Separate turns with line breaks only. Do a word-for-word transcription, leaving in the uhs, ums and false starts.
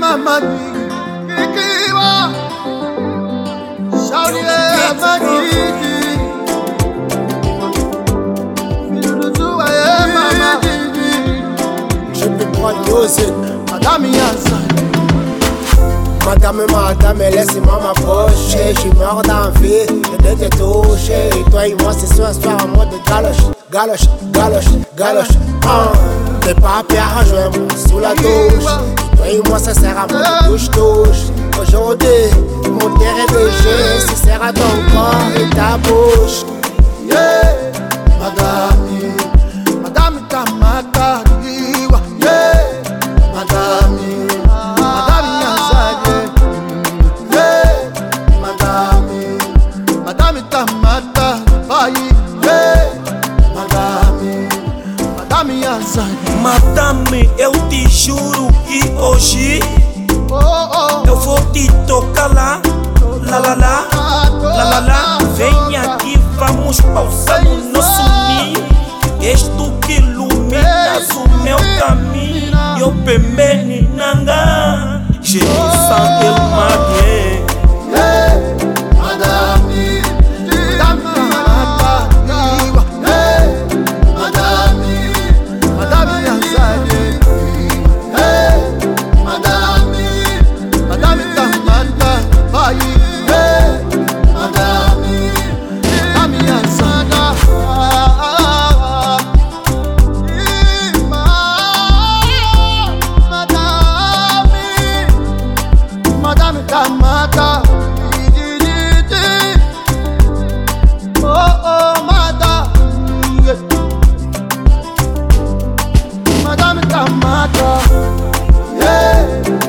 mama kikiwa shauri ya magigi Filuruzu ya mama
Je peux pas doser
Madame Yansa
Madame, madame, laisse-moi m'approcher. Je suis mort d'envie de te toucher. Et toi et moi, c'est ce soir en mode galoche, galoche, galoche, galoche. Oh, t'es pas pire, rejoins-moi sous la douche. Et toi et moi, ça sert à mode touche-touche. Aujourd'hui, mon terrain de jeu, ça sert à ton corps et ta bouche.
Yeah, madame, madame Tamata, yeah, madame. Tamata, bayi, yeah. Madame, Madame Yansa.
Madame, eu te juro que hoje
oh, oh,
eu vou te tocar lá, lá, lá, lá, lá, lá, lá. Vem aqui, vamos pausar no nosso ninho. És tu que iluminas o meu caminho. Eu pemeni nanga, Jerusalém el Madre.
Tamata, oh oh, madame, madame Tamata, yeah.